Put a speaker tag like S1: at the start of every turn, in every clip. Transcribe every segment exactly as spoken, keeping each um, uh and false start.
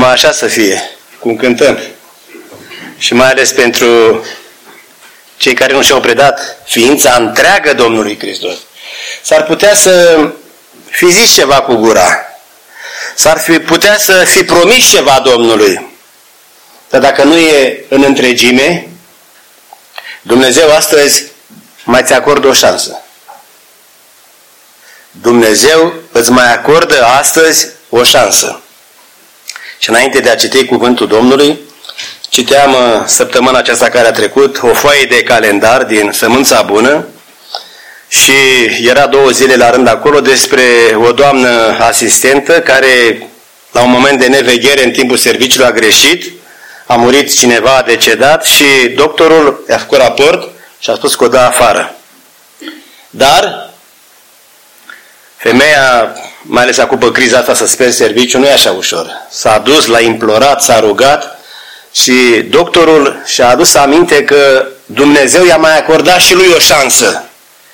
S1: numai așa să fie, cum cântăm. Și mai ales pentru cei care nu și-au predat ființa întreagă Domnului Hristos. S-ar putea să fi zis ceva cu gura. S-ar fi putea să fi promis ceva Domnului. Dar dacă nu e în întregime, Dumnezeu astăzi mai ți acordă o șansă. Dumnezeu îți mai acordă astăzi o șansă. Și înainte de a citi cuvântul Domnului, citeam săptămâna aceasta care a trecut o foaie de calendar din Sămânța Bună și era două zile la rând acolo despre o doamnă asistentă care la un moment de neveghere în timpul serviciului a greșit, a murit cineva, a decedat și doctorul i-a făcut raport și a spus că o dă afară. Dar femeia, mai ales acum pe criza asta să speri serviciu, nu e așa ușor. S-a dus, l-a implorat, s-a rugat și doctorul și-a adus aminte că Dumnezeu i-a mai acordat și lui o șansă.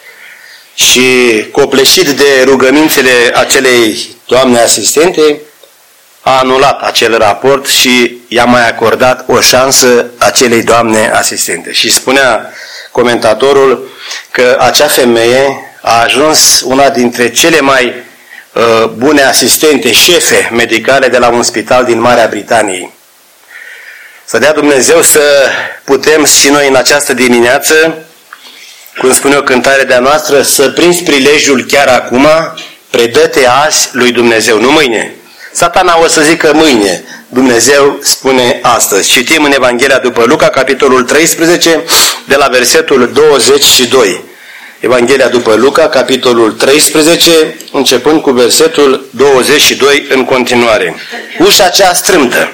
S1: Și copleșit de rugămințele acelei doamne asistente, a anulat acel raport și i-a mai acordat o șansă acelei doamne asistente. Și spunea comentatorul că acea femeie a ajuns una dintre cele mai uh, bune asistente, șefe medicale de la un spital din Marea Britanie. Să dea Dumnezeu să putem și noi în această dimineață, cum spune o cântare de-a noastră, să prinzi prilejul chiar acum, predă-te azi lui Dumnezeu, nu mâine. Satana o să zică mâine, Dumnezeu spune astăzi. Citim în Evanghelia după Luca, capitolul treisprezece, de la versetul douăzeci și doi. Evanghelia după Luca, capitolul treisprezece, începând cu versetul douăzeci și doi în continuare. Ușa cea strâmtă.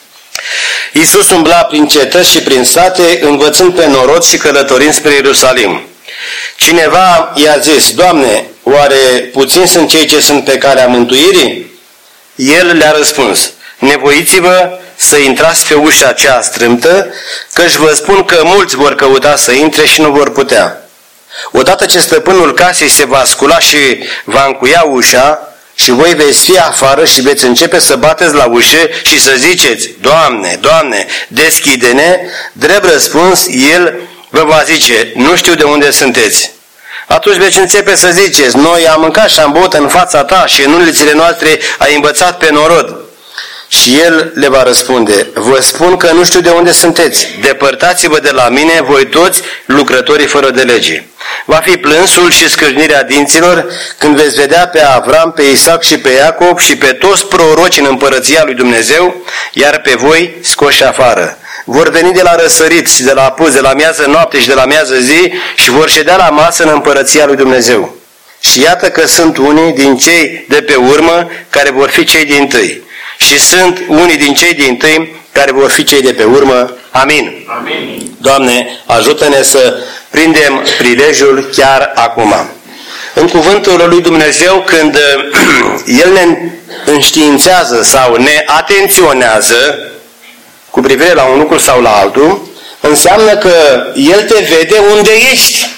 S1: Iisus umbla prin cetăți și prin sate, învățând pe norod și călătorind spre Ierusalim. Cineva i-a zis: Doamne, oare puțini sunt cei ce sunt pe calea mântuirii? El le-a răspuns: nevoiți-vă să intrați pe ușa aceea strâmtă, căci vă spun că mulți vor căuta să intre și nu vor putea. Odată ce stăpânul casei se va scula și va încuia ușa, și voi veți fi afară și veți începe să bateți la ușă și să ziceți: Doamne, Doamne, deschide-ne, drept răspuns, El vă va zice: nu știu de unde sunteți. Atunci veți începe să ziceți: noi am mâncat și am băut în fața ta și în ulițele noastre ai învățat pe norod. Și El le va răspunde: vă spun că nu știu de unde sunteți. Depărtați-vă de la mine, voi toți lucrătorii fără de lege. Va fi plânsul și scârnirea dinților când veți vedea pe Avram, pe Isaac și pe Iacob și pe toți proroci în împărăția lui Dumnezeu, iar pe voi scoși afară. Vor veni de la răsărit și de la apus, de la miază noapte și de la miază zi și vor ședea la masă în împărăția lui Dumnezeu. Și iată că sunt unii din cei de pe urmă care vor fi cei dintâi. Și sunt unii din cei dintâi care vor fi cei de pe urmă. Amin. Amin. Doamne, ajută-ne să prindem prilejul chiar acum. În cuvântul lui Dumnezeu, când El ne înștiințează sau ne atenționează cu privire la un lucru sau la altul, înseamnă că El te vede unde ești.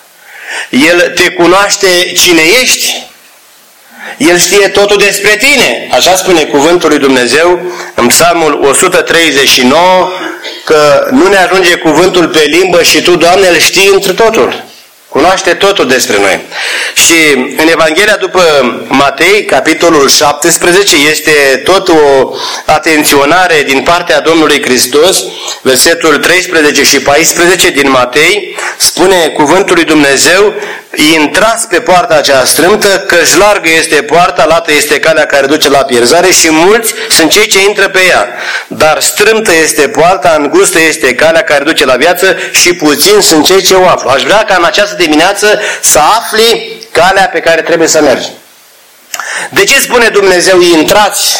S1: El te cunoaște cine ești. El știe totul despre tine. Așa spune cuvântul lui Dumnezeu în Psalmul o sută treizeci și nouă, că nu ne ajunge cuvântul pe limbă și Tu, Doamne, îl știi întru totul. Cunoaște totul despre noi. Și în Evanghelia după Matei, capitolul șaptesprezece, este tot o atenționare din partea Domnului Hristos. Versetul treisprezece și paisprezece din Matei spune cuvântul lui Dumnezeu: intrați pe poarta aceea strâmtă, căci largă este poarta, lată este calea care duce la pierzare și mulți sunt cei ce intră pe ea. Dar strâmtă este poarta, îngustă este calea care duce la viață și puțini sunt cei ce o află. Aș vrea ca în această dimineață să afli calea pe care trebuie să mergi. De ce spune Dumnezeu intrați,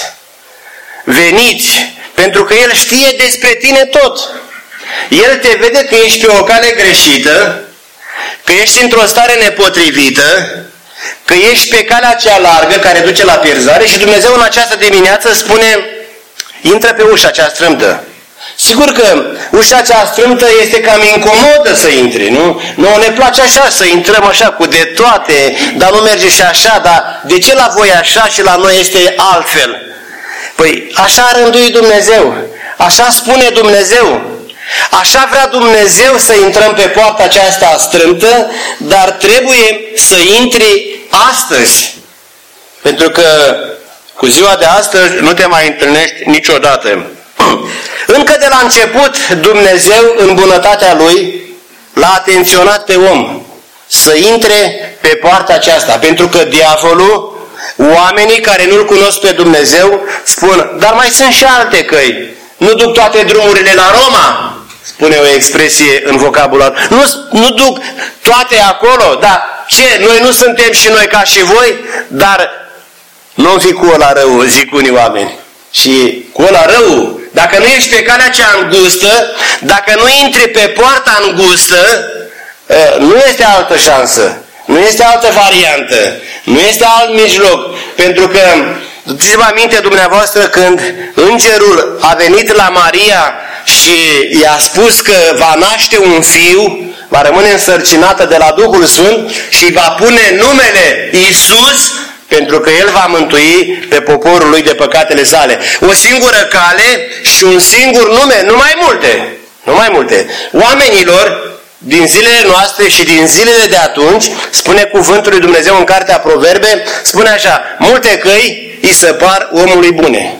S1: veniți? Pentru că El știe despre tine tot. El te vede că ești pe o cale greșită, că ești într-o stare nepotrivită, că ești pe calea cea largă care duce la pierzare și Dumnezeu în această dimineață spune: intră pe ușa cea strâmtă. Sigur că ușa cea strâmtă este cam incomodă să intri, nu? Nouă ne place așa, să intrăm așa cu de toate, dar nu merge și așa, dar de ce la voi așa și la noi este altfel? Păi așa a rânduit Dumnezeu, așa spune Dumnezeu, așa vrea Dumnezeu să intrăm pe poarta aceasta strâmtă, dar trebuie să intri astăzi. Pentru că cu ziua de astăzi nu te mai întâlnești niciodată. Încă de la început, Dumnezeu, în bunătatea Lui, l-a atenționat pe om să intre pe poarta aceasta. Pentru că diavolul, oamenii care nu-L cunosc pe Dumnezeu, spun, dar mai sunt și alte căi. Nu duc toate drumurile la Roma, spune o expresie în vocabular. Nu, nu duc toate acolo, dar ce? Noi nu suntem și noi ca și voi, dar nu fi cu ăla rău, zic unii oameni. Și cu ăla rău, dacă nu ești pe calea cea îngustă, dacă nu intri pe poarta îngustă, nu este altă șansă, nu este altă variantă, nu este alt mijloc. Pentru că, țineți-vă aminte dumneavoastră când îngerul a venit la Maria și i-a spus că va naște un fiu, va rămâne însărcinată de la Duhul Sfânt și va pune numele Iisus, pentru că El va mântui pe poporul Lui de păcatele sale. O singură cale și un singur nume, nu mai multe, nu mai multe. Oamenilor din zilele noastre și din zilele de atunci, spune cuvântul lui Dumnezeu în Cartea Proverbe, spune așa, multe căi îi se par omului bune.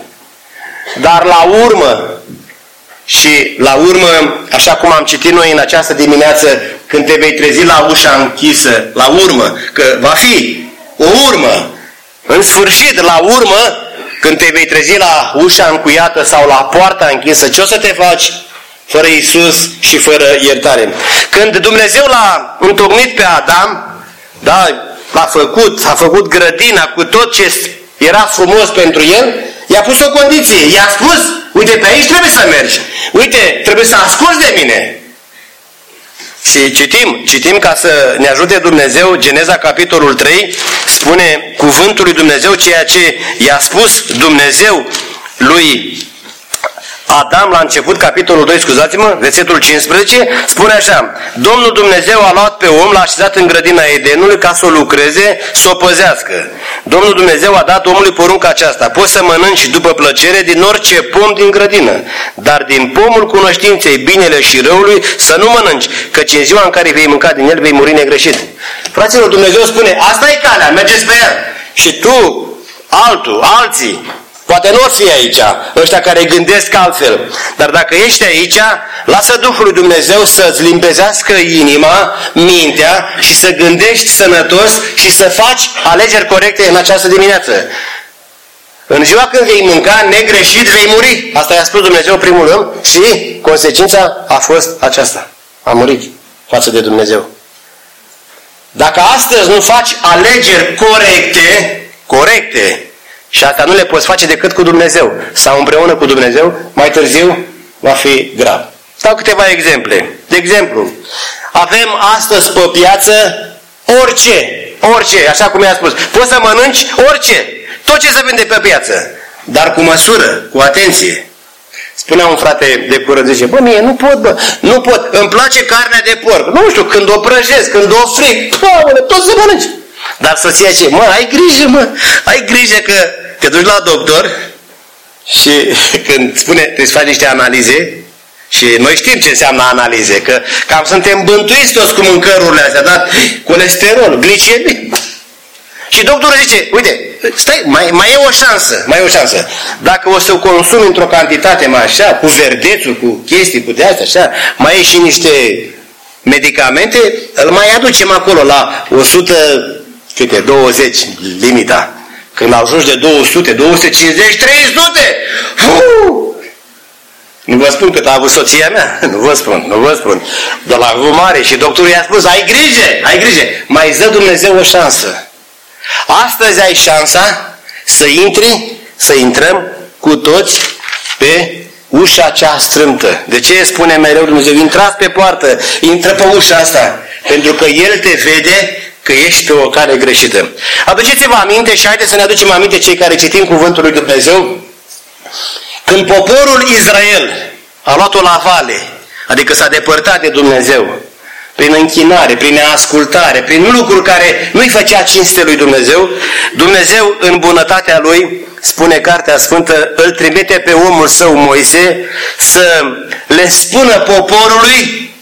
S1: Dar la urmă, și la urmă, așa cum am citit noi în această dimineață, când te vei trezi la ușa închisă, la urmă, că va fi o urmă, în sfârșit, la urmă, când te vei trezi la ușa încuiată sau la poarta închisă, ce o să te faci fără Iisus și fără iertare? Când Dumnezeu l-a întocmit pe Adam, da, l-a făcut, a făcut grădina cu tot ce era frumos pentru el, i-a pus o condiție, i-a spus, uite, pe aici trebuie să mergi, uite, trebuie să asculți de mine. Și citim, citim ca să ne ajute Dumnezeu, Geneza capitolul trei, spune cuvântul lui Dumnezeu ceea ce i-a spus Dumnezeu lui Adam la început, capitolul doi, scuzați-mă, versetul cincisprezece, spune așa, Domnul Dumnezeu a luat pe om, l-a așezat în grădina Edenului ca să o lucreze, să o păzească. Domnul Dumnezeu a dat omului porunca aceasta, poți să mănânci după plăcere din orice pom din grădină, dar din pomul cunoștinței binele și răului să nu mănânci, căci în ziua în care vei mânca din el vei muri negreșit. Fraților, Dumnezeu spune, asta e calea, mergeți pe ea. Și tu, altul, alții, poate nu o fi aici, ăștia care gândesc altfel, dar dacă ești aici, lasă Duhul lui Dumnezeu să-ți limpezească inima, mintea și să gândești sănătos și să faci alegeri corecte în această dimineață. În ziua când vei mânca negreșit, vei muri. Asta i-a spus Dumnezeu primul rând și consecința a fost aceasta. A murit față de Dumnezeu. Dacă astăzi nu faci alegeri corecte, corecte, și asta nu le poți face decât cu Dumnezeu sau împreună cu Dumnezeu, mai târziu va fi grav. Stau câteva exemple. De exemplu, avem astăzi pe piață orice, orice, așa cum i-a spus. Poți să mănânci orice, tot ce se vinde pe piață, dar cu măsură, cu atenție. Spunea un frate de curând, zice, bă, mie nu pot, bă, nu pot, îmi place carnea de porc. Nu știu, când o prăjesc, când o fric, bă, tot să mănânci. Dar soția ce? Mă, ai grijă, mă, ai grijă că te duci la doctor și când spune, trebuie să faci niște analize și noi știm ce înseamnă analize, că cam suntem bântuiți toți cu mâncărurile astea, dar colesterol, glicemie. Și doctorul zice, uite, stai, mai, mai e o șansă, mai e o șansă. Dacă o să o consumi într-o cantitate mai așa, cu verdețul, cu chestii, cu de-astea, așa, mai e și niște medicamente, îl mai aducem acolo la o sută douăzeci, limita. Când ajungi de două sute, două sute cincizeci, trei sute! Uu! Nu vă spun cât a avut soția mea, nu vă spun, nu vă spun. Dar l-a avut mare și doctorul i-a spus, ai grijă, ai grijă, mai îți dă Dumnezeu o șansă. Astăzi ai șansa să intri, să intrăm cu toți pe ușa cea strâmtă. De ce spune mereu Dumnezeu? Intrați pe poartă, intră pe ușa asta, pentru că El te vede că ești pe o cale greșită. Aduceți-vă aminte și haideți să ne aducem aminte cei care citim cuvântul lui Dumnezeu. Când poporul Israel a luat-o la vale, adică s-a depărtat de Dumnezeu, prin închinare, prin neascultare, prin lucruri care nu-i făcea cinste lui Dumnezeu, Dumnezeu în bunătatea Lui, spune Cartea Sfântă, îl trimite pe omul său Moise să le spună poporului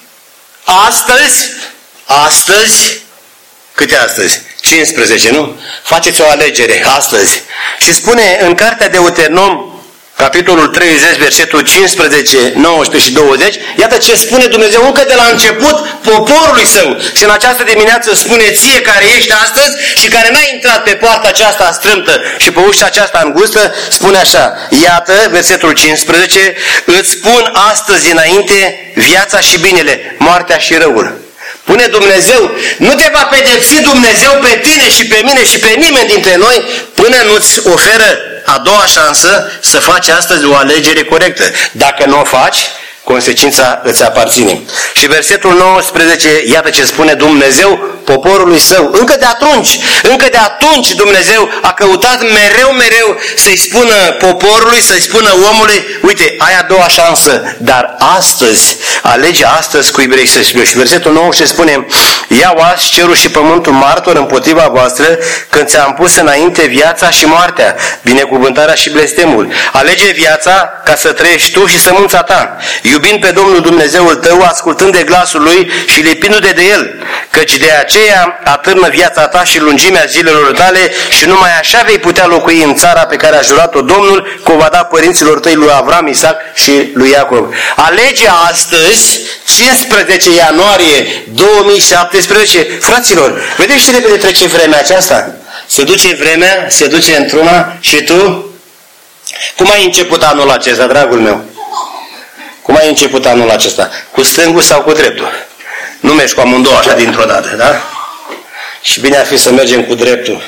S1: astăzi, astăzi, câte astăzi? cincisprezece, nu? Faceți o alegere astăzi. Și spune în Cartea Deuteronom, capitolul treizeci, versetul cincisprezece, nouăsprezece și douăzeci, iată ce spune Dumnezeu încă de la început poporului său. Și în această dimineață spune ție care ești astăzi și care n-ai intrat pe poarta aceasta strâmtă și pe ușa aceasta îngustă, spune așa, iată, versetul cincisprezece, îți spun astăzi înainte viața și binele, moartea și răul. Pune Dumnezeu, nu te va pedepsi Dumnezeu pe tine și pe mine și pe nimeni dintre noi până nu-ți oferă a doua șansă să faci astăzi o alegere corectă. Dacă nu o faci, consecința îți aparține. Și versetul nouăsprezece, iată ce spune Dumnezeu poporului său. Încă de atunci, încă de atunci Dumnezeu a căutat mereu, mereu să-i spună poporului, să-i spună omului, uite, ai a doua șansă, dar astăzi, alege astăzi cui vrei să spui. Și versetul nouăsprezece spune, iau azi cerul și pământul martor împotriva voastră, când ți-am pus înainte viața și moartea, binecuvântarea și blestemul. Alege viața ca să trăiești tu și sămânța ta, iubind pe Domnul Dumnezeul tău, ascultând de glasul Lui și lipindu-te de El, căci de aceea atârnă viața ta și lungimea zilelor tale și numai așa vei putea locui în țara pe care a jurat-o Domnul, că o va da părinților tăi lui Avram, Isaac și lui Iacov. Alege astăzi, cincisprezece ianuarie două mii șaptesprezece, fraților, vedeți ce repede trece vremea aceasta? Se duce vremea, se duce într-una și tu? Cum ai început anul acesta, dragul meu? Cum ai început anul acesta? Cu stângul sau cu dreptul? Nu mergi cu amândouă așa dintr-o dată, da? Și bine ar fi să mergem cu dreptul.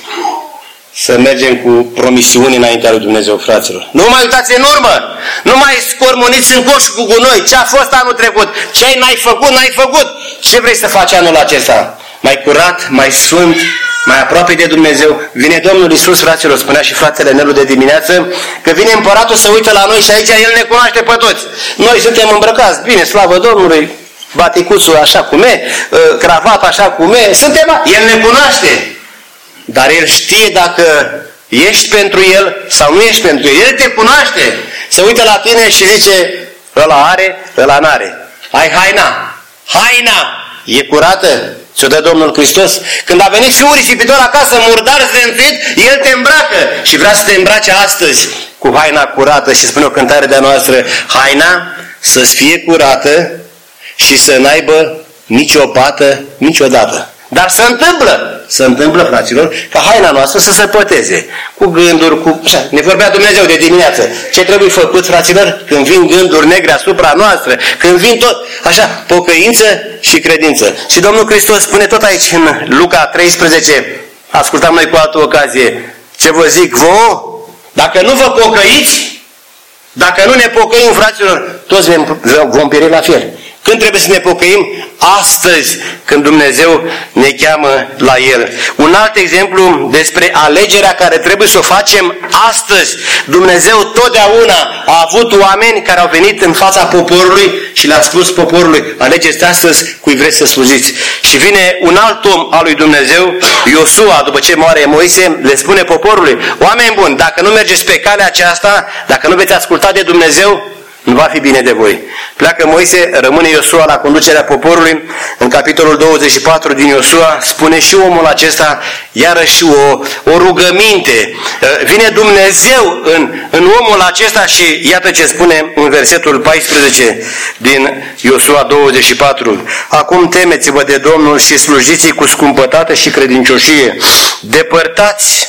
S1: Să mergem cu promisiuni înaintea lui Dumnezeu, fraților. Nu mai uitați în urmă! Nu mai scormoniți în coș cu gunoi! Ce a fost anul trecut? Ce ai n-ai făcut? N-ai făcut! Ce vrei să faci anul acesta? Mai curat, mai sfânt, mai aproape de Dumnezeu. Vine Domnul Iisus, fraților, spunea și fratele Nelu de dimineață, că vine împăratul să uită la noi și aici El ne cunoaște pe toți. Noi suntem îmbrăcați, bine, slavă Domnului, baticuțul așa cum e, cravata așa cum e, suntem, El ne cunoaște. Dar El știe dacă ești pentru El sau nu ești pentru El. El te cunoaște. Se uită la tine și zice, ăla are, ăla n-are. Ai haina. Haina e curată? Ți-o dă Domnul Hristos? Când a venit fiul risipitor acasă, murdar zrențuit, El te îmbracă și vrea să te îmbrace astăzi cu haina curată. Și spune o cântare de-a noastră, haina să-ți fie curată și să n-aibă nicio pată niciodată. Dar se întâmplă, se întâmplă, fraților, ca haina noastră să se păteze. Cu gânduri, cu... Așa, ne vorbea Dumnezeu de dimineață. Ce trebuie făcut, fraților, când vin gânduri negre asupra noastră, când vin tot, așa, pocăință și credință. Și Domnul Hristos spune tot aici în Luca treisprezece, ascultam noi cu altă ocazie, ce vă zic vouă, dacă nu vă pocăiți, dacă nu ne pocăim, fraților, toți vom pieri la fel. Când trebuie să ne pocăim? Astăzi, când Dumnezeu ne cheamă la El. Un alt exemplu despre alegerea care trebuie să o facem astăzi. Dumnezeu totdeauna a avut oameni care au venit în fața poporului și le-a spus poporului, alegeți astăzi cui vreți să slujiți. Și vine un alt om al lui Dumnezeu, Iosua, după ce moare Moise, le spune poporului, oameni buni, dacă nu mergeți pe calea aceasta, dacă nu veți asculta de Dumnezeu, nu va fi bine de voi. Pleacă Moise, rămâne Iosua la conducerea poporului. În capitolul douăzeci și patru din Iosua spune și omul acesta iarăși o, o rugăminte. Vine Dumnezeu în, în omul acesta și iată ce spune în versetul paisprezece din Iosua douăzeci și patru. Acum temeți-vă de Domnul și slujiți-i cu scumpătate și credincioșie. Depărtați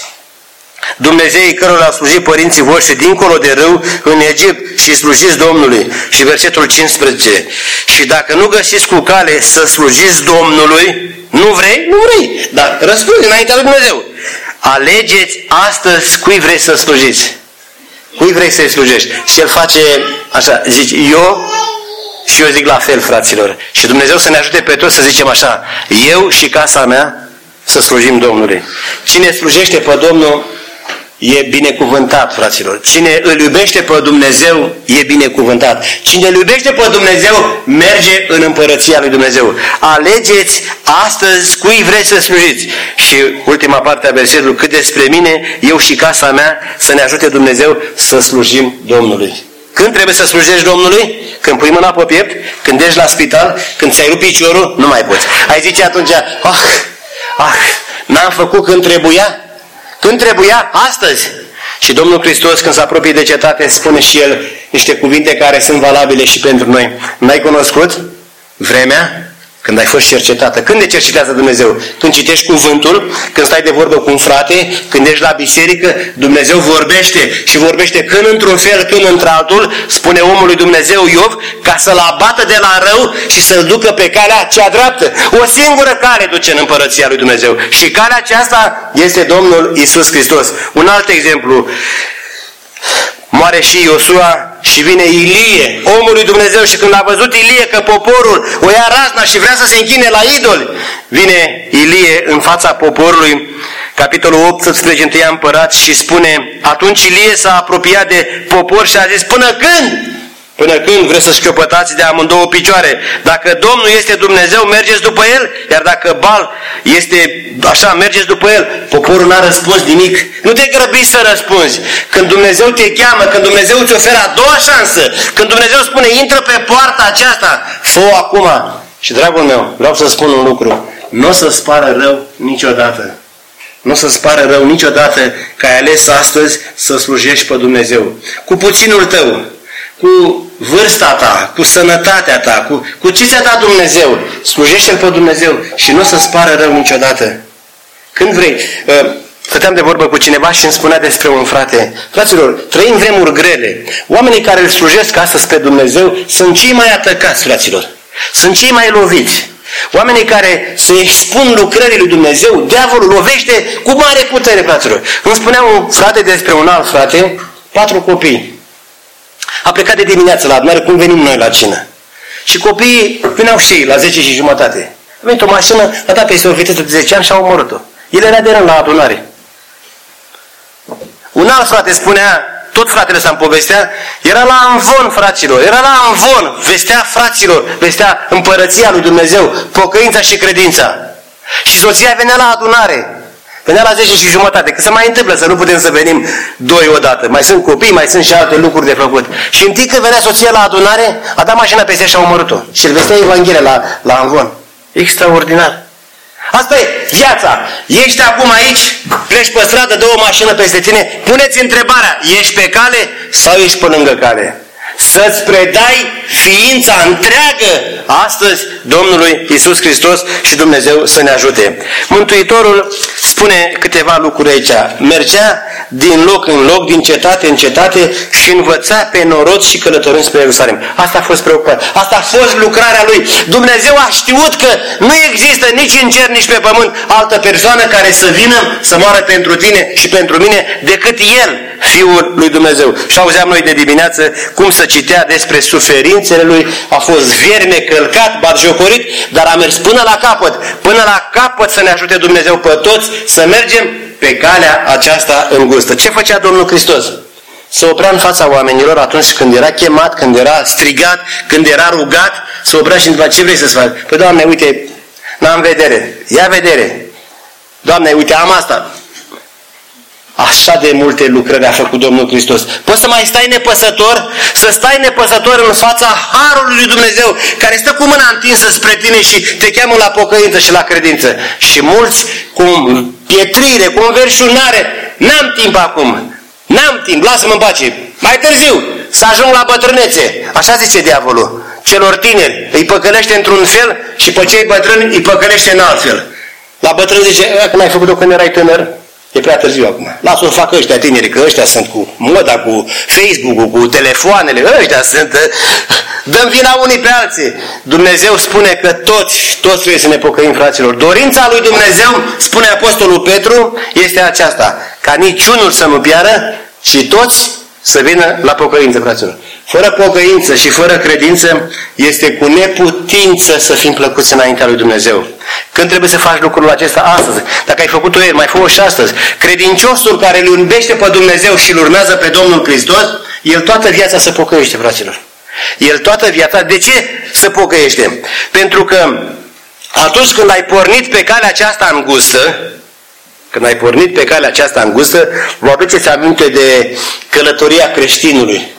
S1: Dumnezeii cărora au slujit părinții voștri dincolo de râu în Egipt și slujiți Domnului. Și versetul cincisprezece. Și dacă nu găsiți cu cale să slujiți Domnului, nu vrei? Nu vrei. Dar răspunde înaintea lui Dumnezeu. Alegeți astăzi cui vrei să slujiți. Cui vrei să-i slujești. Și el face așa, zici, eu și eu zic la fel, fraților. Și Dumnezeu să ne ajute pe toți să zicem așa, eu și casa mea să slujim Domnului. Cine slujește pe Domnul e binecuvântat, fraților. Cine îl iubește pe Dumnezeu e binecuvântat. Cine îl iubește pe Dumnezeu merge în împărăția lui Dumnezeu. Alegeți astăzi cui vreți să slujiți. Și ultima parte a versetului, cât despre mine, eu și casa mea, să ne ajute Dumnezeu să slujim Domnului. Când trebuie să slujești Domnului? Când pui mâna pe piept? Când ești la spital? Când ți-ai rupt piciorul? Nu mai poți. Ai zice atunci, ah, ah, n-am făcut când trebuia? Când trebuia? Astăzi. Și Domnul Hristos, când se apropie de cetate, spune și El niște cuvinte care sunt valabile și pentru noi. N-ai cunoscut vremea când ai fost cercetată? Când te cercetează Dumnezeu? Când citești cuvântul, când stai de vorbă cu un frate, când ești la biserică, Dumnezeu vorbește și vorbește când într-un fel, când într-altul, spune omul lui Dumnezeu Iov, ca să-l abată de la rău și să-l ducă pe calea cea dreaptă. O singură cale duce în împărăția lui Dumnezeu. Și calea aceasta este Domnul Iisus Hristos. Un alt exemplu. Moare și Iosua și vine Ilie, omul lui Dumnezeu, și când a văzut Ilie că poporul o ia razna și vrea să se închine la idoli, vine Ilie în fața poporului, capitolul optsprezece, întâia Împărați, și spune, atunci Ilie s-a apropiat de popor și a zis, până când? Până când vreți să șchiopătați de amândouă picioare? Dacă Domnul este Dumnezeu, mergeți după El, iar dacă Bal este așa, mergeți după El. Poporul n-a răspuns nimic. Nu te grăbi să răspunzi. Când Dumnezeu te cheamă, când Dumnezeu îți oferă a doua șansă, când Dumnezeu spune, intră pe poarta aceasta, fă-o acum. Și, dragul meu, vreau să spun un lucru. Nu o să-ți pară rău niciodată. Nu o să-ți pară rău niciodată că ai ales astăzi să slujești pe Dumnezeu. Cu puținul tău, cu vârsta ta, cu sănătatea ta, cu, cu ce ți-a dat Dumnezeu. Slujește-L pe Dumnezeu și nu o să-ți pară rău niciodată. Când vrei. Stăteam de vorbă cu cineva și îmi spunea despre un frate. Fraților, trăim vremuri grele. Oamenii care îl slujesc astăzi pe Dumnezeu sunt cei mai atăcați, fraților. Sunt cei mai loviți. Oamenii care se expun lucrării lui Dumnezeu, diavolul lovește cu mare putere, fraților. Îmi spunea un frate despre un alt frate, patru copii. A plecat de dimineață la adunare, cum venim noi la cină. Și copiii veneau și ei la zece și jumătate. A venit o mașină, a dat peste o viteză de zece ani și a omorât-o. El era de rând la adunare. Un alt frate spunea, tot fratele ăsta îmi povestea, era la Amvon, fraților, era la Amvon, vestea fraților, vestea împărăția lui Dumnezeu, pocăința și credința. Și soția venea la adunare. Venea la zece și jumătate, că se mai întâmplă să nu putem să venim doi odată. Mai sunt copii, mai sunt și alte lucruri de făcut. Și în timp când venea soția la adunare, a dat mașina peste și a omorât-o. Și îl vestea Evanghelia la, la Amvon. Extraordinar. Asta e viața. Ești acum aici, pleci pe stradă, dă o mașină peste tine, puneți întrebarea, ești pe cale sau ești pe lângă cale? Să-ți predai ființa întreagă astăzi Domnului Iisus Hristos și Dumnezeu să ne ajute. Mântuitorul spune câteva lucruri aici. Mergea din loc în loc, din cetate în cetate și învăța pe norod și călătorind spre Ierusalim. Asta a fost preocuparea. Asta a fost lucrarea lui. Dumnezeu a știut că nu există nici în cer, nici pe pământ altă persoană care să vină să moară pentru tine și pentru mine decât El, Fiul lui Dumnezeu. Și auzeam noi de dimineață cum să citea despre suferințele lui, a fost vierme, călcat, batjocorit, dar a mers până la capăt, până la capăt să ne ajute Dumnezeu pe toți să mergem pe calea aceasta îngustă. Ce făcea Domnul Hristos? Se oprea în fața oamenilor atunci când era chemat, când era strigat, când era rugat, se oprea și întreba, ce vrei să-ți fac? Păi, Doamne, uite, n-am vedere, ia vedere. Doamne, uite, am asta. Așa de multe lucrări a făcut Domnul Hristos. Poți să mai stai nepăsător? Să stai nepăsător în fața Harului lui Dumnezeu, care stă cu mâna întinsă spre tine și te cheamă la pocăință și la credință. Și mulți cu pietrire, cu înverșunare, n-am timp acum. N-am timp, lasă-mă în pace. Mai târziu, să ajung la bătrânețe. Așa zice diavolul. Celor tineri îi păcălește într-un fel și pe cei bătrâni îi păcălește în alt fel. La bătrâni zice, când ai făcut-o când erai tânăr, e prea târziu acum. Lasă-o facă ăștia tineri, că ăștia sunt cu moda, cu Facebook-ul, cu telefoanele, ăștia sunt. Dăm vina unii pe alții. Dumnezeu spune că toți, toți trebuie să ne pocăim, fraților. Dorința lui Dumnezeu, spune Apostolul Petru, este aceasta, ca niciunul să nu piară, ci toți să vină la pocăință, fraților. Fără pocăință și fără credință este cu neputință să fim plăcuți înaintea lui Dumnezeu. Când trebuie să faci lucrul acesta? Astăzi. Dacă ai făcut-o ieri, mai fă-o și astăzi. Credinciosul care îl iubește pe Dumnezeu și îl urmează pe Domnul Hristos, el toată viața se pocăiește, fraților. El toată viața. De ce se pocăiește? Pentru că atunci când ai pornit pe calea aceasta îngustă, când ai pornit pe calea aceasta îngustă, vă aduceți aminte de călătoria creștinului.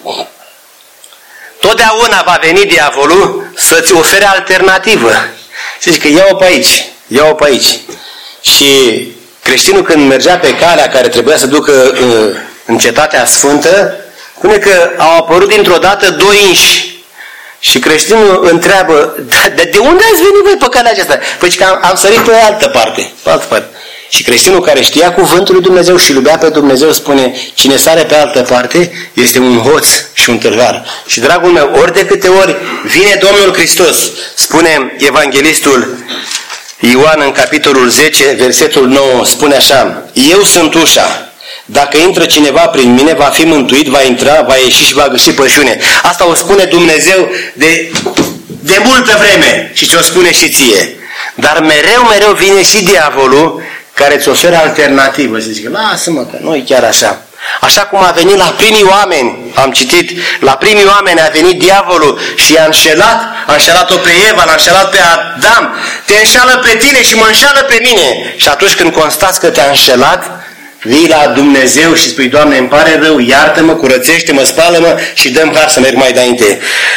S1: Totdeauna va veni diavolul să-ți ofere alternativă. Zici că ia-o pe aici, ia-o pe aici. Și creștinul când mergea pe calea care trebuia să ducă în cetatea sfântă, spune că au apărut dintr-o dată doi inși. Și creștinul întreabă, de, de unde ați venit voi pe calea aceasta? Păi că am, am sărit pe altă parte, pe altă parte. Și creștinul care știa cuvântul lui Dumnezeu și iubea pe Dumnezeu spune, cine sare pe altă parte este un hoț și un tâlhar. Și dragul meu, ori de câte ori vine Domnul Hristos, spune evanghelistul Ioan în capitolul zece, versetul nouă, spune așa, eu sunt ușa. Dacă intră cineva prin mine, va fi mântuit, va intra, va ieși și va găsi pășune. Asta o spune Dumnezeu de, de multă vreme și ce o spune și ție. Dar mereu, mereu vine și diavolul care îți oferă alternativă. Se zice, lasă-mă că nu e chiar așa. Așa cum a venit la primii oameni, am citit, la primii oameni a venit diavolul și i-a înșelat, a înșelat-o pe Eva, l-a înșelat pe Adam, te înșeală pe tine și mă înșeală pe mine. Și atunci când constați că te-a înșelat, vii la Dumnezeu și spui, Doamne, îmi pare rău, iartă-mă, curățește-mă, spală-mă și dăm har să merg mai înainte.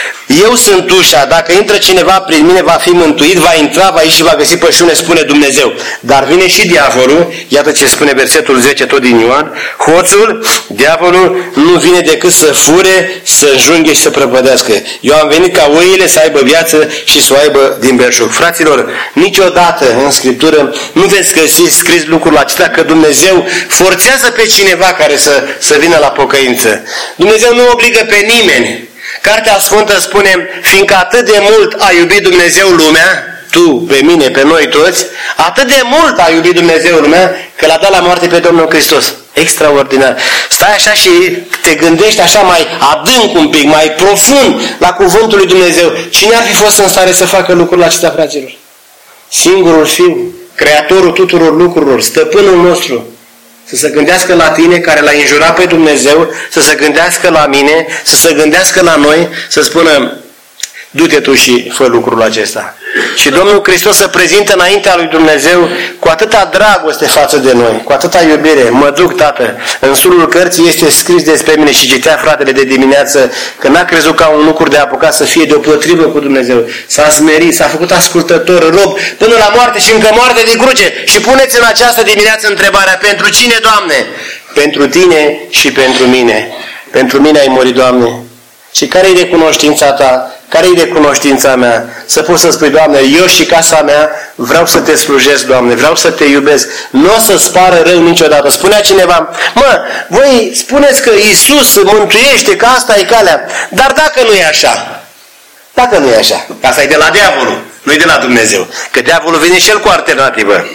S1: Eu sunt ușa, dacă intră cineva prin mine va fi mântuit, va intra, va ieși și va găsi pășune, spune Dumnezeu. Dar vine și diavolul, iată ce spune versetul zece tot din Ioan, hoțul, diavolul nu vine decât să fure, să înjunghe și să prăpădească. Eu am venit ca oile să aibă viață și să o aibă din belșug. Fraților, niciodată în Scriptură nu veți găsi scris lucrul acesta că Dumnezeu forțează pe cineva care să, să vină la pocăință. Dumnezeu nu obligă pe nimeni. Cartea Sfântă spune, fiindcă atât de mult a iubit Dumnezeu lumea, tu, pe mine, pe noi toți, atât de mult a iubit Dumnezeu lumea, că l-a dat la moarte pe Domnul Hristos. Extraordinar. Stai așa și te gândești așa mai adânc un pic, mai profund la cuvântul lui Dumnezeu. Cine ar fi fost în stare să facă lucrul acesta, fraților? Singurul Fiu, Creatorul tuturor lucrurilor, Stăpânul nostru. Să se gândească la tine care l-ai înjurat pe Dumnezeu, să se gândească la mine, să se gândească la noi, să spună, du-te tu și fă lucrul acesta. Și Domnul Hristos se prezintă înaintea lui Dumnezeu cu atâta dragoste față de noi, cu atâta iubire. Mă duc, Tată, în sulul cărții este scris despre mine și citea fratele de dimineață că n-a crezut ca un lucru de apucat să fie deopotrivă cu Dumnezeu. S-a smerit, s-a făcut ascultător, rob, până la moarte și încă moarte de cruce. Și puneți în această dimineață întrebarea, pentru cine, Doamne? Pentru tine și pentru mine. Pentru mine ai murit, Doamne. Și care-i recunoștința ta? Care-i recunoștința mea? Să poți să spui, Doamne, eu și casa mea vreau să te slujesc, Doamne, vreau să te iubesc. Nu o să-ți pară rău niciodată. Spunea cineva, mă, voi spuneți că Iisus mântuiește, că asta e calea. Dar dacă nu e așa, dacă nu e așa, asta e de la diavolul, nu e de la Dumnezeu. Că diavolul vine și el cu alternativă.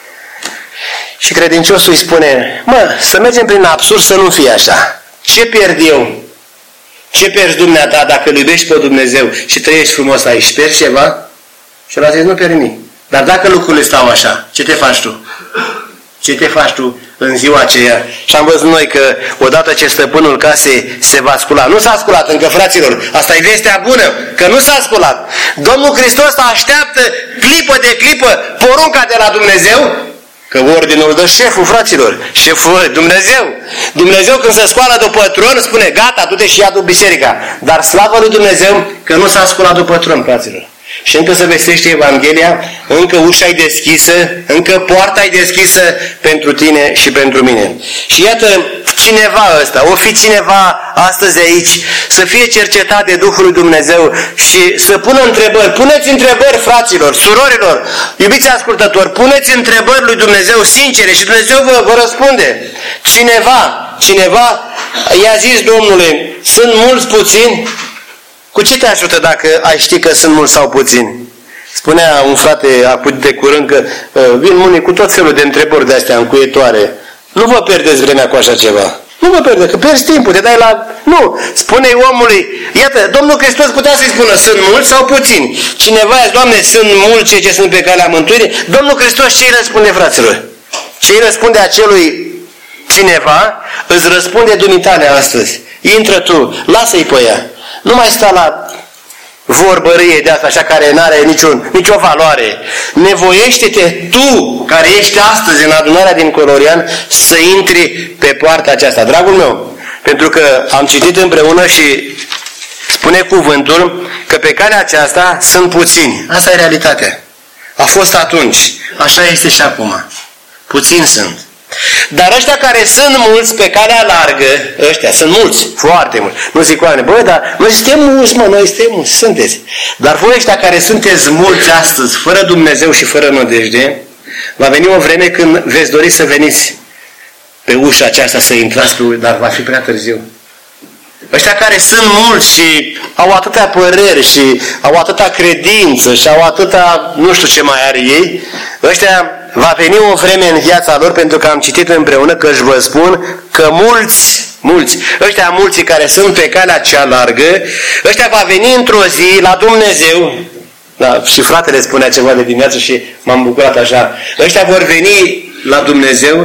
S1: Și credinciosul îi spune, mă, să mergem prin absurd să nu fie așa. Ce pierd eu? Ce pierzi dumneata dacă îl iubești pe Dumnezeu și trăiești frumos aici? Pierzi ceva? Și el a zis, nu pierd nimic. Dar dacă lucrurile stau așa, ce te faci tu? Ce te faci tu în ziua aceea? Și am văzut noi că odată ce stăpânul casei se va scula, nu s-a sculat încă, fraților, asta e vestea bună, că nu s-a sculat. Domnul Hristos așteaptă clipă de clipă porunca de la Dumnezeu, că ordinul dă șeful, fraților, șeful Dumnezeu. Dumnezeu când se scoală după tron spune, gata, du-te și ia-tu biserica. Dar slavă lui Dumnezeu că nu s-a sculat după tron, fraților. Și încă se vestește Evanghelia, încă ușa e deschisă, încă poarta e deschisă pentru tine și pentru mine. Și iată, cineva ăsta, o fi cineva astăzi aici, să fie cercetat de Duhul lui Dumnezeu și să pună întrebări. Puneți întrebări, fraților, surorilor, iubiți ascultători, puneți întrebări lui Dumnezeu sincere și Dumnezeu vă, vă răspunde. Cineva, cineva i-a zis Domnule, sunt mulți puțini? Cu ce te ajută dacă ai ști că sunt mulți sau puțini? Spunea un frate acum de curând că uh, vin unii cu tot felul de întrebări de astea încuietoare. Nu vă pierdeți vremea cu așa ceva. Nu mă pierde, că pierzi timpul, te dai la... Nu, spune omului, iată, Domnul Hristos putea să-i spună, sunt mulți sau puțini? Cineva zice, Doamne, sunt mulți cei ce sunt pe calea mântuirii? Domnul Hristos ce îi răspunde, fraților? Ce îi răspunde acelui cineva, îți răspunde dumitale astăzi. Intră tu, lasă-i pe ea. Nu mai sta la vorbărie de asta, așa, care nu are niciun, nicio valoare. Nevoiește-te tu, care ești astăzi în adunarea din Colorian, să intri pe poarta aceasta. Dragul meu, pentru că am citit împreună și spune cuvântul că pe calea aceasta sunt puțini. Asta e realitatea. A fost atunci. Așa este și acum. Puțini sunt. Dar ăștia care sunt mulți pe calea largă, ăștia sunt mulți, foarte mulți. Nu zic oameni, băi, dar noi suntem mulți, mă, noi suntem mulți, sunteți. Dar voi ăștia care sunteți mulți astăzi, fără Dumnezeu și fără nădejde, va veni o vreme când veți dori să veniți pe ușa aceasta să intrați, dar va fi prea târziu. Ăștia care sunt mulți și au atâtea păreri și au atâta credință și au atâta, nu știu ce mai are ei, ăștia va veni o vreme în viața lor, pentru că am citit împreună că își vă spun că mulți, mulți, ăștia mulți care sunt pe calea cea largă, ăștia va veni într-o zi la Dumnezeu, da, și fratele spunea ceva de dimineață și m-am bucurat așa, ăștia vor veni la Dumnezeu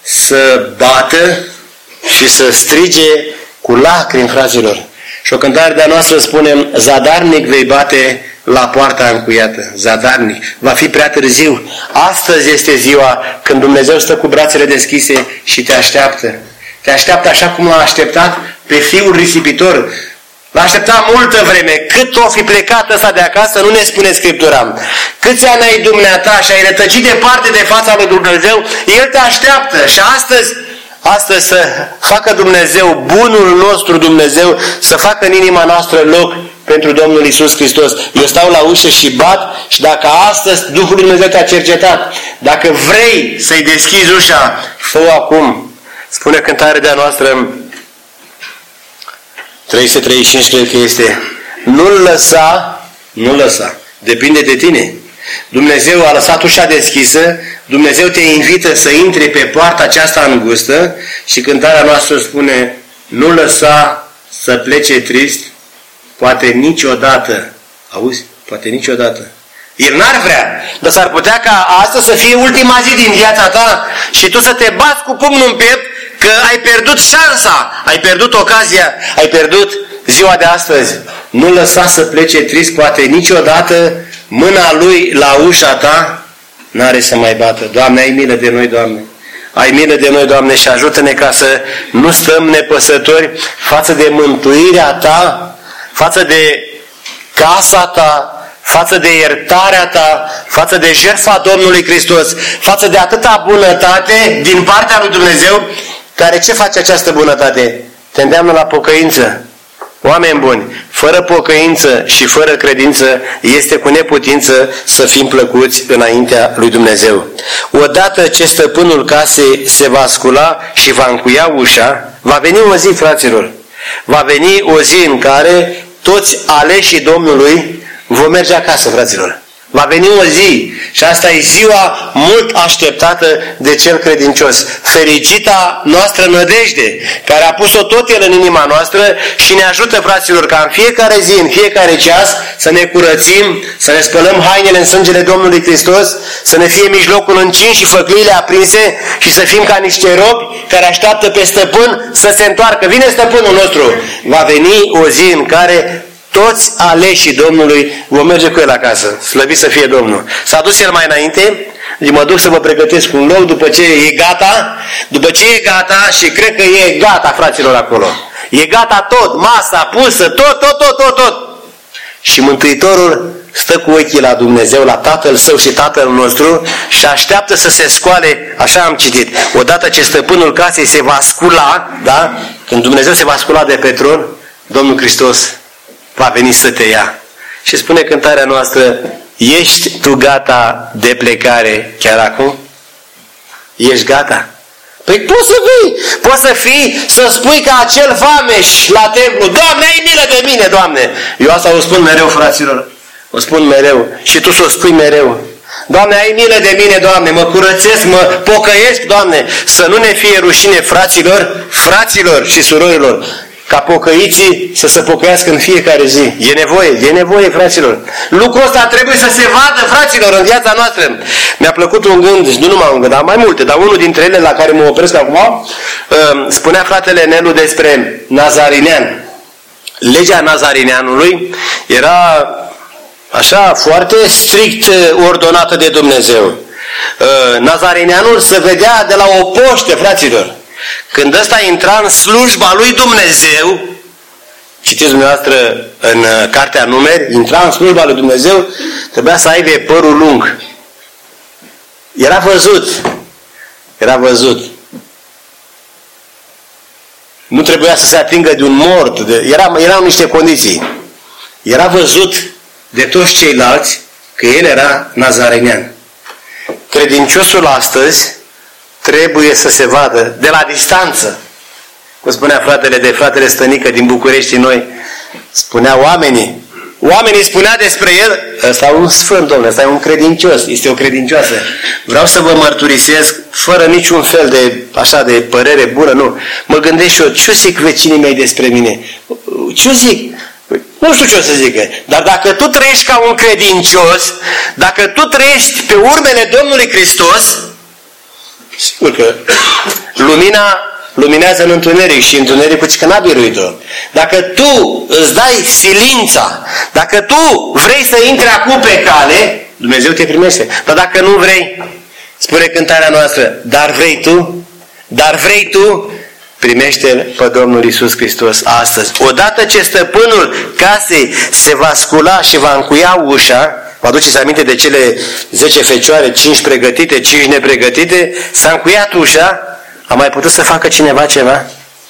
S1: să bată și să strige cu lacrimi, fraților. Și o cântare de-a noastră spune, zadarnic vei bate la poarta încuiată, zadarnic. Va fi prea târziu. Astăzi este ziua când Dumnezeu stă cu brațele deschise și te așteaptă. Te așteaptă așa cum l-a așteptat pe fiul risipitor. L-a așteptat multă vreme. Cât o fi plecat ăsta de acasă, nu ne spune Scriptura. Câți ani ai dumneata și ai rătăcit departe de fața lui Dumnezeu, El te așteaptă. Și astăzi, astăzi să facă Dumnezeu, bunul nostru Dumnezeu, să facă în inima noastră loc pentru Domnul Iisus Hristos. Eu stau la ușă și bat și dacă astăzi Duhul Lui Dumnezeu te-a cercetat, dacă vrei să-i deschizi ușa, fă-o acum. Spune cântarea de-a noastră, trei sute treizeci și cinci, cred că este, nu-l lăsa, nu lăsa, depinde de tine. Dumnezeu a lăsat ușa deschisă, Dumnezeu te invită să intri pe poarta aceasta îngustă și cântarea noastră spune, nu lăsa să plece trist, poate niciodată. Auzi? Poate niciodată. El n-ar vrea, dar s-ar putea ca astăzi să fie ultima zi din viața ta și tu să te bați cu pumnul în piept că ai pierdut șansa, ai pierdut ocazia, ai pierdut ziua de astăzi. Nu lăsa să plece trist, poate niciodată, mâna Lui la ușa ta n-are să mai bată. Doamne, ai milă de noi, Doamne. Ai milă de noi, Doamne, și ajută-ne ca să nu stăm nepăsători față de mântuirea Ta, față de casa Ta, față de iertarea Ta, față de jertfa Domnului Hristos, față de atâta bunătate din partea lui Dumnezeu, care ce face această bunătate? Te îndeamnă la pocăință. Oameni buni, fără pocăință și fără credință este cu neputință să fim plăcuți înaintea lui Dumnezeu. Odată ce stăpânul casei se va scula și va încuia ușa, va veni o zi, fraților, va veni o zi în care toți aleșii Domnului vom merge acasă, fraților. Va veni o zi și asta e ziua mult așteptată de cel credincios. Fericita noastră nădejde, care a pus-o tot El în inima noastră și ne ajută, fraților, ca în fiecare zi, în fiecare ceas, să ne curățim, să ne spălăm hainele în sângele Domnului Hristos, să ne fie mijlocul încins și făcliile aprinse și să fim ca niște robi care așteaptă pe stăpân să se întoarcă. Vine stăpânul nostru. Va veni o zi în care toți aleșii Domnului vom merge cu El acasă. Slăvit să fie Domnul. S-a dus El mai înainte, și mă duc să vă pregătesc un loc după ce e gata, după ce e gata și cred că e gata, fraților, acolo. E gata tot, masa pusă, tot, tot, tot, tot, tot. Și Mântuitorul stă cu ochii la Dumnezeu, la Tatăl Său și Tatăl nostru și așteaptă să se scoale, așa am citit, odată ce stăpânul casei se va scula, da? Când Dumnezeu se va scula de pe tron, Domnul Hristos va veni să te ia. Și spune cântarea noastră, ești tu gata de plecare chiar acum? Ești gata? Păi poți să fii, poți să fii, să spui ca acel vameș la templu, Doamne, ai milă de mine, Doamne! Eu asta o spun mereu, fraților, o spun mereu și tu să o spui mereu. Doamne, ai milă de mine, Doamne, mă curățesc, mă pocăiesc, Doamne, să nu ne fie rușine, fraților, fraților și surorilor, ca pocăiții să se pocăiască în fiecare zi. E nevoie, e nevoie, fraților. Lucrul ăsta trebuie să se vadă, fraților, în viața noastră. Mi-a plăcut un gând, nu numai un gând, dar mai multe, dar unul dintre ele la care mă opresc acum, spunea fratele Nelu despre nazarinean. Legea nazarineanului era așa foarte strict ordonată de Dumnezeu. Nazarineanul se vedea de la o poște, fraților. Când ăsta intra în slujba lui Dumnezeu, citiți dumneavoastră în Cartea Numeri, intra în slujba lui Dumnezeu, trebuia să aibă părul lung. Era văzut. Era văzut. Nu trebuia să se atingă de un mort. De, era, erau niște condiții. Era văzut de toți ceilalți că el era nazarinean. Credinciosul astăzi trebuie să se vadă de la distanță. Cum spunea fratele de fratele Stănică din București noi, spunea oamenii, oamenii spunea despre el, ăsta e un sfânt, domnule, ăsta e un credincios, este o credincioasă. Vreau să vă mărturisesc, fără niciun fel de, așa, de părere bună, nu. Mă gândesc și eu, ce zic vecinii mei despre mine? Ce zic? Nu știu ce o să zică, dar dacă tu trăiești ca un credincios, dacă tu trăiești pe urmele Domnului Hristos, sigur că lumina luminează în întuneric și întunericul că n-a biruit-o. Dacă tu îți dai silința, dacă tu vrei să intri acum pe cale, Dumnezeu te primește. Dar dacă nu vrei, spune cântarea noastră, dar vrei tu, dar vrei tu, primește-L pe Domnul Iisus Hristos astăzi. Odată ce stăpânul casei se va scula și va încuia ușa, vă aduceți aminte de cele zece fecioare, cinci pregătite, cinci nepregătite, s-a încuiat ușa, a mai putut să facă cineva ceva?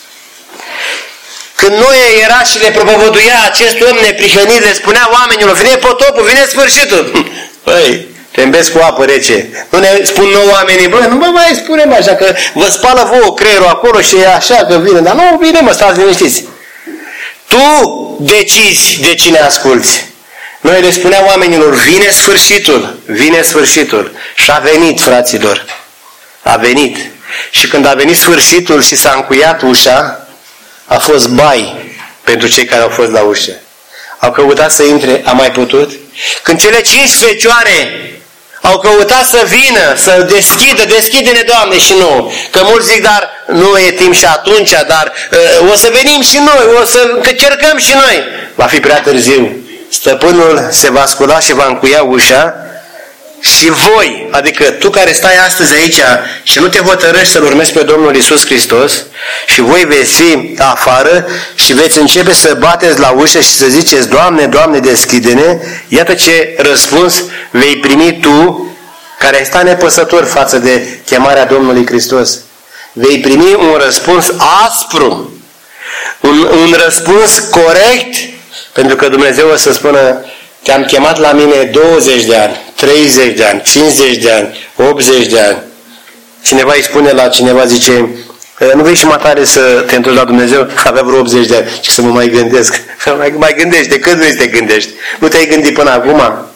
S1: Când Noe era și le propovăduia acest om neprihănit, le spunea oamenilor, vine potopul, vine sfârșitul. Păi, te îmbezi cu apă rece. Nu ne spun nou oamenii, bă, nu mă mai spunem așa, că vă spală vouă creierul acolo și e așa că vine. Dar nu vine, mă, stați liniștiți. Tu decizi de cine asculți. Noi le spuneam oamenilor, vine sfârșitul, vine sfârșitul. Și a venit, fraților. A venit. Și când a venit sfârșitul și s-a încuiat ușa, a fost bai pentru cei care au fost la ușă. Au căutat să intre, a mai putut? Când cele cinci fecioare au căutat să vină, să deschidă, deschide-ne, Doamne, și nu. Că mulți zic, dar nu e timp și atunci, dar uh, o să venim și noi, o să încercăm și noi. Va fi prea târziu. Stăpânul se va scula și va încuia ușa și voi, adică tu care stai astăzi aici și nu te hotărăști să-L urmezi pe Domnul Iisus Hristos și voi veți fi afară și veți începe să bateți la ușă și să ziceți, Doamne, Doamne, deschide-ne, iată ce răspuns vei primi tu care ai stat nepăsător față de chemarea Domnului Hristos. Vei primi un răspuns aspru, un, un răspuns corect, pentru că Dumnezeu o să spună, te-am chemat la mine douăzeci de ani, treizeci de ani, cincizeci de ani, optzeci de ani. Cineva îi spune la cineva, zice, nu vrei și mai tare să te întorci la Dumnezeu? Avea vreo optzeci de ani. Și să mă mai gândesc. Mai, mai gândește, cât vrei să te gândești? Nu te-ai gândit până acum?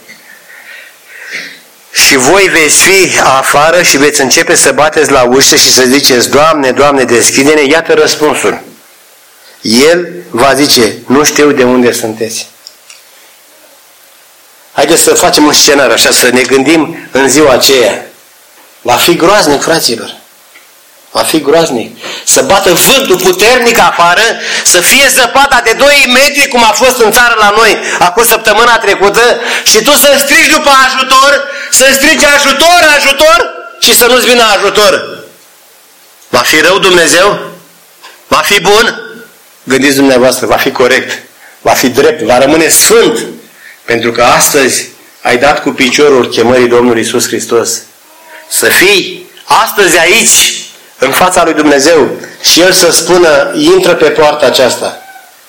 S1: Și voi veți fi afară și veți începe să bateți la ușă și să ziceți, Doamne, Doamne, deschide-ne, iată răspunsul. El va zice, nu știu de unde sunteți. Haideți să facem un scenariu așa, să ne gândim în ziua aceea. Va fi groaznic, fraților. Va fi groaznic. Să bată vântul puternic afară, să fie zăpada de doi metri, cum a fost în țară la noi acum săptămâna trecută, și tu să strigi după ajutor, să strigi ajutor, ajutor, și să nu-ți vină ajutor. Va fi rău Dumnezeu? Va fi bun? Gândiți dumneavoastră, va fi corect, va fi drept, va rămâne sfânt. Pentru că astăzi ai dat cu piciorul chemării Domnului Iisus Hristos. Să fii astăzi aici, în fața lui Dumnezeu, și El să spună, intră pe poarta aceasta.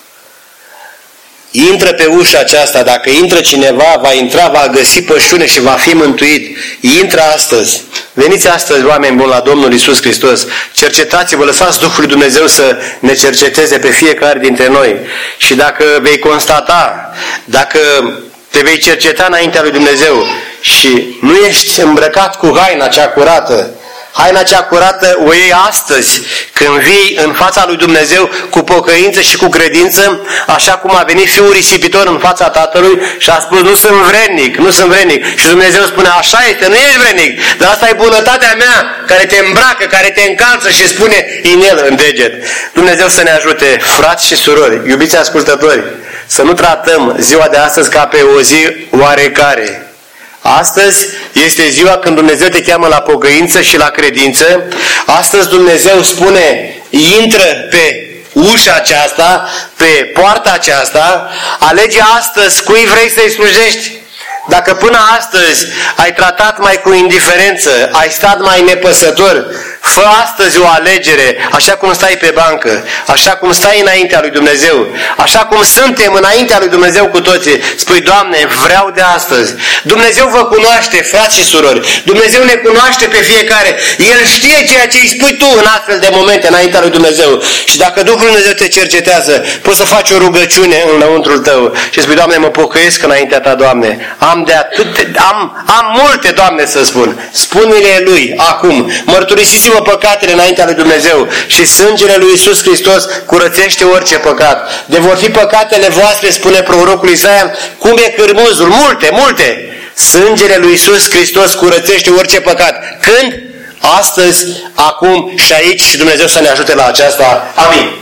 S1: Intră pe ușa aceasta. Dacă intră cineva, va intra, va găsi pășune și va fi mântuit. Intră astăzi. Veniți astăzi, oameni buni, la Domnul Iisus Hristos. Cercetați-vă, lăsați Duhul lui Dumnezeu să ne cerceteze pe fiecare dintre noi. Și dacă vei constata, dacă te vei cerceta înaintea lui Dumnezeu și nu ești îmbrăcat cu haina cea curată, haina cea curată o iei astăzi când vii în fața lui Dumnezeu cu pocăință și cu credință, așa cum a venit fiul risipitor în fața tatălui și a spus, nu sunt vrednic, nu sunt vrednic. Și Dumnezeu spune, așa este, nu ești vrednic, dar asta e bunătatea mea care te îmbracă, care te încalță și spune inel în deget. Dumnezeu să ne ajute, frați și surori, iubiți ascultători, să nu tratăm ziua de astăzi ca pe o zi oarecare. Astăzi este ziua când Dumnezeu te cheamă la pocăință și la credință. Astăzi Dumnezeu spune, intră pe ușa aceasta, pe poarta aceasta, alege astăzi cui vrei să-i slujești. Dacă până astăzi ai tratat mai cu indiferență, ai stat mai nepăsător, fă astăzi o alegere, așa cum stai pe bancă, așa cum stai înaintea lui Dumnezeu, așa cum suntem înaintea lui Dumnezeu cu toții. Spui, Doamne, vreau de astăzi. Dumnezeu vă cunoaște, frați și surori. Dumnezeu ne cunoaște pe fiecare. El știe ceea ce îi spui tu în astfel de momente înaintea lui Dumnezeu. Și dacă Duhul Dumnezeu te cercetează, poți să faci o rugăciune înăuntrul tău și spui, Doamne, mă pocăiesc înaintea ta, Doamne. Am de atât, am, am multe, Doamne, să spun. Spune-le lui acum. Mărturisiți-vă păcatele înaintea lui Dumnezeu și sângele lui Iisus Hristos curățește orice păcat. De vor fi păcatele voastre, spune prorocul Isaia, cum e cârmuzul, multe, multe. Sângele lui Iisus Hristos curățește orice păcat. Când? Astăzi, acum și aici, și Dumnezeu să ne ajute la aceasta. Amin.